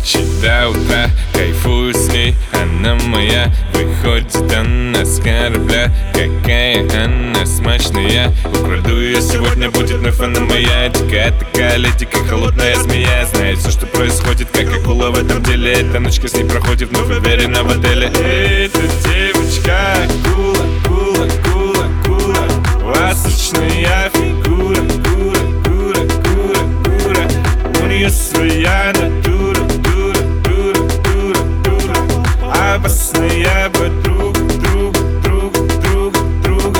ночи до утра кайфую с ней, она моя. Выходит она с корабля, какая она смачная. Украду ее, сегодня будет вновь она моя. Дикая такая ледика, холодная змея. Знает все, что происходит, как акула в этом деле. Эта ночка с ней проходит, вновь уверена в отеле. Эта девочка акула, акула, акула, акула. Ласточная фигура, кура, кура, кура, кура. У нее своя натура, дура, дура, дура, дура. Опасная подруга, друг, друг, друг, друга.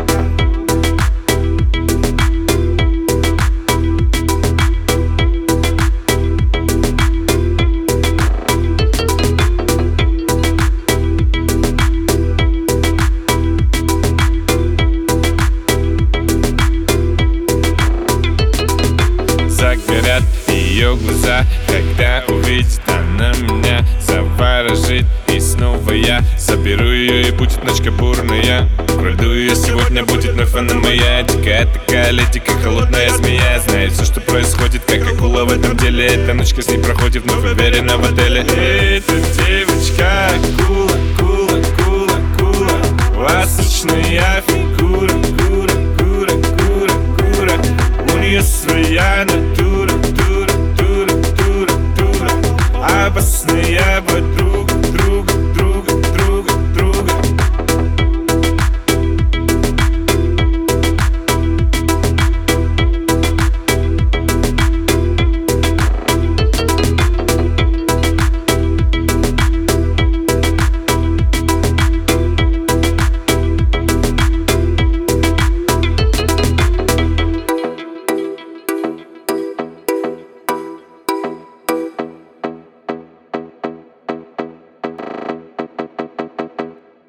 Загорят ее глаза, когда увидит она меня. Заворожит, и снова я соберу ее, и будет ночка бурная. Украду ее, сегодня будет вновь она моя. Дикая такая ледика, холодная змея. Знает все, что происходит, как акула в этом деле. Эта ночка с ней проходит, вновь уверена в отеле. Эта девочка акула.